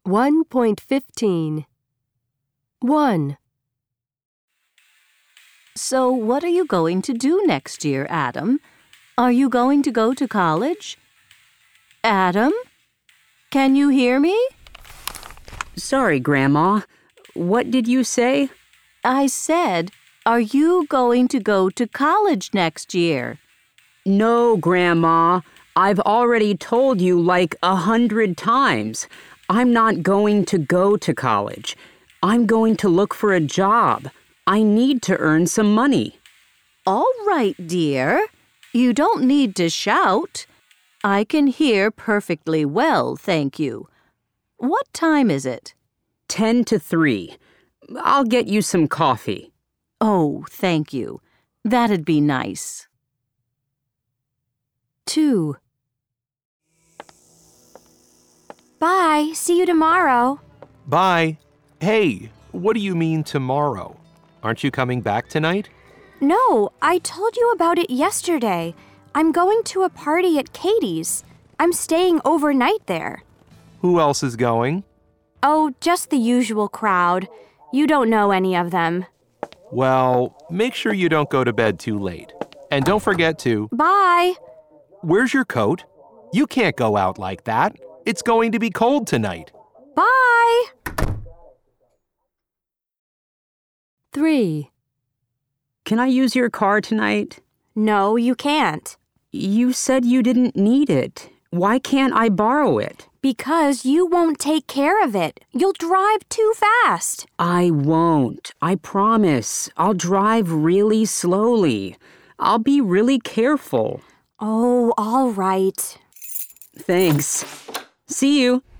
1.15 1. So what are you going to do next year, Adam? Are you going to go to college? Adam? Can you hear me? Sorry, Grandma. What did you say? I said, are you going to go to college next year? No, Grandma. I've already told you like 100 times. I'm not going to go to college. I'm going to look for a job. I need to earn some money. All right, dear. You don't need to shout. I can hear perfectly well, thank you. What time is it? 10 to 3. I'll get you some coffee. Oh, thank you. That'd be nice. 2. Bye. See you tomorrow. Bye. Hey, what do you mean tomorrow? Aren't you coming back tonight? No, I told you about it yesterday. I'm going to a party at Katie's. I'm staying overnight there. Who else is going? Oh, just the usual crowd. You don't know any of them. Well, make sure you don't go to bed too late. And don't forget to... Bye. Where's your coat? You can't go out like that. It's going to be cold tonight. Bye. 3. Can I use your car tonight? No, you can't. You said you didn't need it. Why can't I borrow it? Because you won't take care of it. You'll drive too fast. I won't. I promise. I'll drive really slowly. I'll be really careful. Oh, all right. Thanks. See you.